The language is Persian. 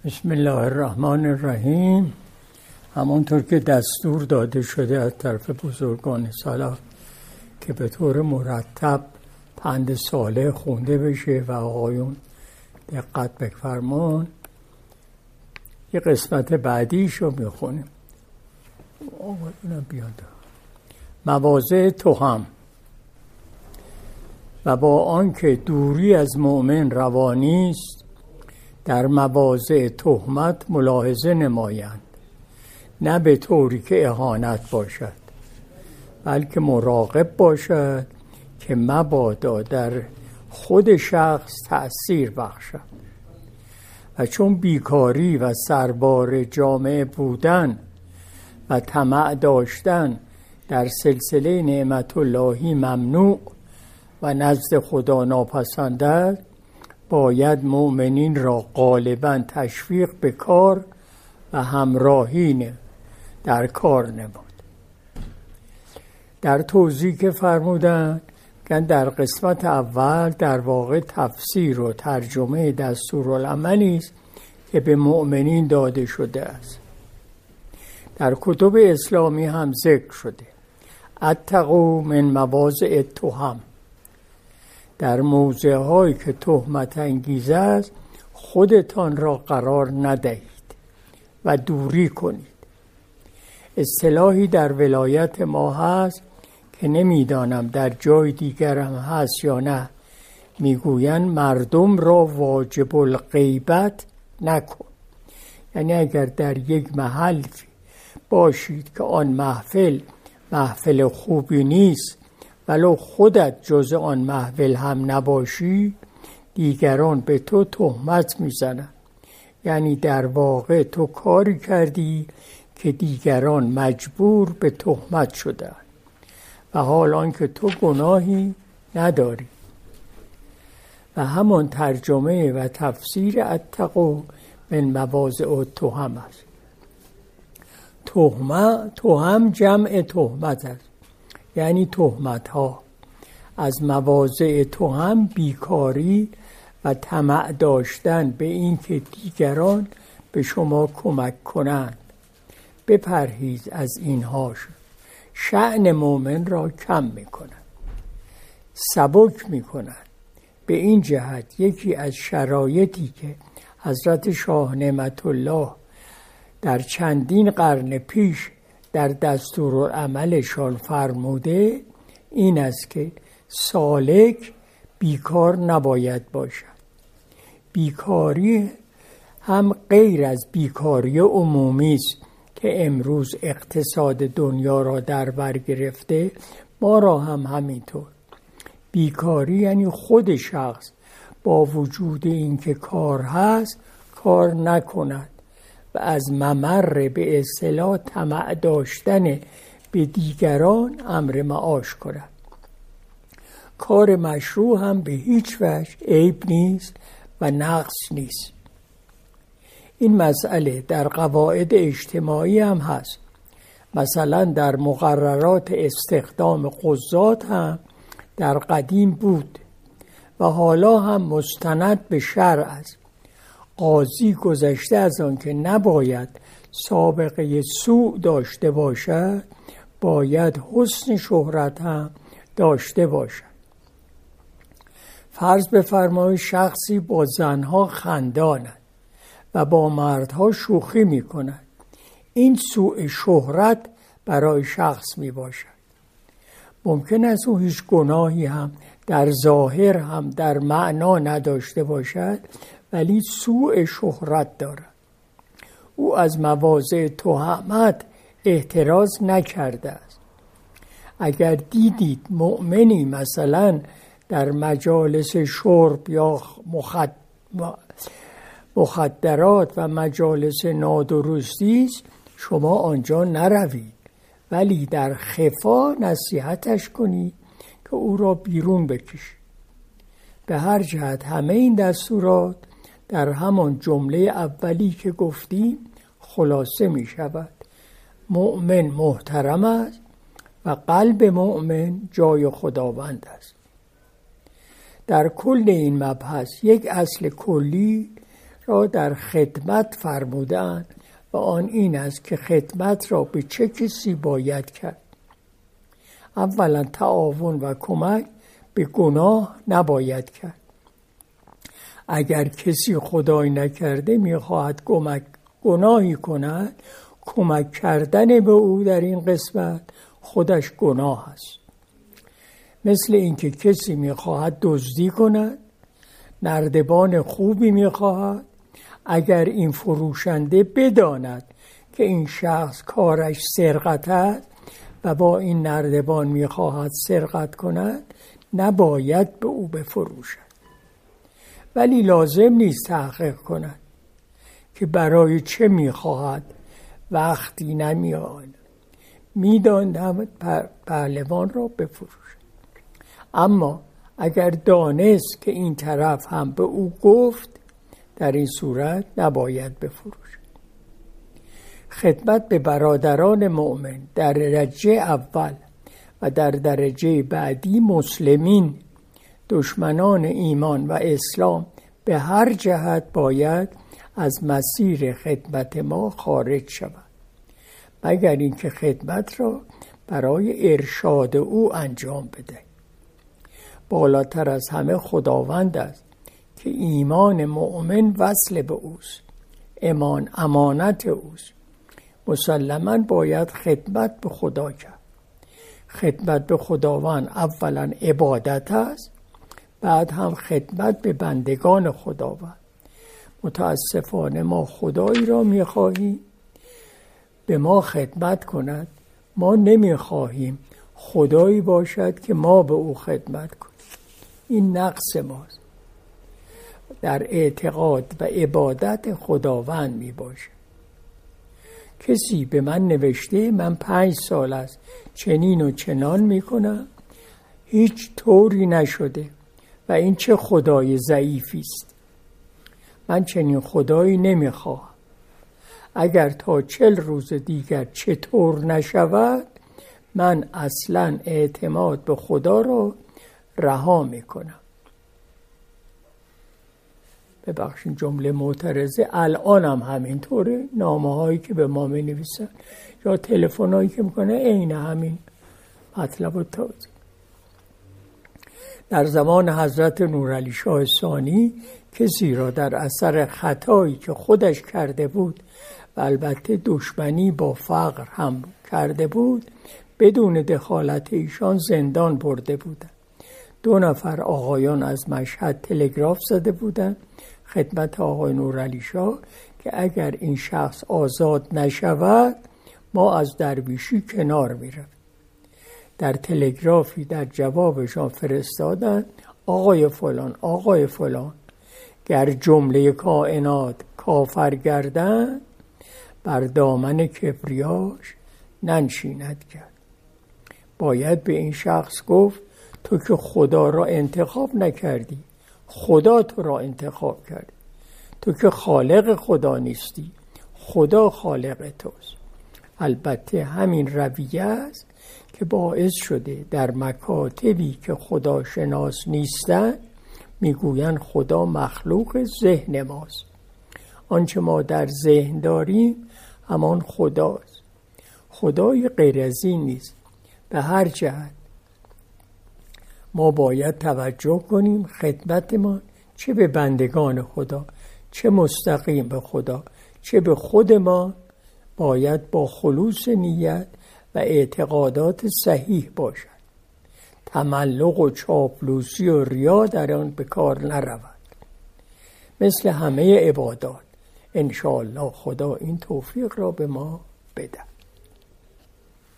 بسم الله الرحمن الرحیم. همانطور که دستور داده شده از طرف بزرگان سلف که به طور مرتب پند صالح خونده بشه و آقایون دقت بفرمان، یه قسمت بعدیشو میخونیم. آقایون بیاد. مواضع تهم. و با آنکه دوری از مؤمن روانی است، در مواضع تهمت ملاحظه نمایند، نه به طوری که اهانت باشد، بلکه مراقب باشد که مبادا در خود شخص تأثیر بخشد. و چون بیکاری و سربار جامعه بودن و طمع داشتن در سلسله نعمت اللهی ممنوع و نزد خدا ناپسند است، باید مؤمنین را غالباً تشویق به کار و همراهی در کار نمود. در توضیح که فرمودند در قسمت اول در واقع تفسیر و ترجمه دستورالعملی است که به مؤمنین داده شده است. در کتب اسلامی هم ذکر شده اتقوا من مواضع التهم. در موضع هایی که تهمت انگیز است خودتان را قرار ندهید و دوری کنید. اصطلاحی در ولایت ما هست که نمیدانم در جای دیگر هم هست یا نه، میگویند مردم را واجب الغیبت نکن. یعنی اگر در یک محل باشید که آن محفل خوبی نیست، ولو خودت جز آن محفل هم نباشی، دیگران به تو تهمت میزنند. یعنی در واقع تو کاری کردی که دیگران مجبور به تهمت شدند و حالان که تو گناهی نداری. و همان ترجمه و تفسیر اتقوا من مواضع التهم است. تهم جمع تهمت است، یعنی تهمت ها. از مواضع تهم بیکاری و طمع داشتن به این که دیگران به شما کمک کنند. بپرهیز از اینهاش. شأن مؤمن را کم میکنند، سبک میکنند. به این جهت یکی از شرایطی که حضرت شاه نعمت الله در چندین قرن پیش در دستورالعملشان فرموده این است که سالک بیکار نباید باشد. بیکاری هم غیر از بیکاری عمومی است که امروز اقتصاد دنیا را در بر گرفته، ما را هم همینطور. بیکاری یعنی خود شخص با وجود اینکه کار هست کار نکند و از ممر به اصطلاح طمع داشتن به دیگران امر معاش کند. کار مشروع هم به هیچ وجه عیب نیست و نقص نیست. این مسئله در قواعد اجتماعی هم هست. مثلا در مقررات استخدام قضات هم در قدیم بود و حالا هم مستند به شرع است. قاضی گذشته از آن که نباید سابقه سوء داشته باشد، باید حسن شهرت هم داشته باشد. فرض بفرمایید شخصی با زنها خنداند و با مردها شوخی می کند. این سوء شهرت برای شخص می باشد. ممکن است او هیچ گناهی هم در ظاهر هم در معنا نداشته باشد، ولی سوء شهرت دارد. او از مواضع تهمت احتراز نکرده است. اگر دیدید مؤمنی مثلا در مجالس شرب یا مخدرات و مجالس نادرستی است، شما آنجا نروید، ولی در خفا نصیحتش کنید که او را بیرون بکشید. به هر جهت همه این دستورات در همان جمله اولی که گفتیم خلاصه می شود. مؤمن محترم است و قلب مؤمن جای خداوند است. در کل این مبحث یک اصل کلی را در خدمت فرمودند و آن این است که خدمت را به چه کسی باید کرد. اولا تعاون و کمک به گناه نباید کرد. اگر کسی خدای نکرده میخواهد گناهی کند، کمک کردن به او در این قسمت خودش گناه است. مثل اینکه کسی میخواهد دزدی کند، نردبان خوبی میخواهد، اگر این فروشنده بداند که این شخص کارش سرقت است و با این نردبان میخواهد سرقت کند، نباید به او بفروشد. ولی لازم نیست تحقیق کند که برای چه میخواهد. وقتی نمیآید میداند پهلوان را بفروشد. اما اگر دانست که این طرف هم به او گفت، در این صورت نباید بفروشد. خدمت به برادران مؤمن در درجه اول و در درجه بعدی مسلمین، دشمنان ایمان و اسلام، به هر جهت باید از مسیر خدمت ما خارج شود، مگر اینکه خدمت را برای ارشاد او انجام بده. بالاتر از همه خداوند است که ایمان مؤمن وصل به اوست، ایمان امانت اوست. مسلماً باید خدمت به خدا کرد. خدمت به خداوند اولا عبادت است، بعد هم خدمت به بندگان خداوند. متاسفانه ما خدایی را می‌خواهیم به ما خدمت کند، ما نمی‌خواهیم خدایی باشد که ما به او خدمت کنیم. این نقص ماست. در اعتقاد و عبادت خداوند میباشه. کسی به من نوشته من 5 سال است چنین و چنان میکنم، هیچ طوری نشده و این چه خدای ضعیفی است. من چنین خدایی نمیخواهم. اگر تا 40 روز دیگر چطور نشود، من اصلا اعتماد به خدا را رها میکنم. ببخشید جمله معترضه، الان هم همینطوره. نامه هایی که به ما می نویسن یا تلفن هایی که میکنه عین همین مطلب و توضیح. در زمان حضرت نورعلی شاه ثانی کسی را در اثر خطایی که خودش کرده بود و البته دشمنی با فقر هم کرده بود، بدون دخالت ایشان زندان برده بودند. 2 نفر آقایان از مشهد تلگراف زده بودند خدمت آقای نورعلی شاه که اگر این شخص آزاد نشود ما از درویشی کنار میرویم. در تلگرافی در جوابشان فرستادند آقای فلان گر جمله کائنات کافر گردند، بر دامن کبریاش ننشیند کرد. باید به این شخص گفت تو که خدا را انتخاب نکردی، خدا تو را انتخاب کرد. تو که خالق خدا نیستی، خدا خالق توست. البته همین رویه است که باعث شده در مکاتبی که خدا شناس نیستن میگوین خدا مخلوق ذهن ماست. آنچه ما در ذهن داریم همان خداست. خدای غیر از این نیست. به هر جهت ما باید توجه کنیم خدمت ما چه به بندگان خدا، چه مستقیم به خدا، چه به خود ما، باید با خلوص نیت و اعتقادات صحیح باشد. تملق و چاپلوسی و ریا در آن به کار نرود. مثل همه عبادات انشاءالله خدا این توفیق را به ما بده.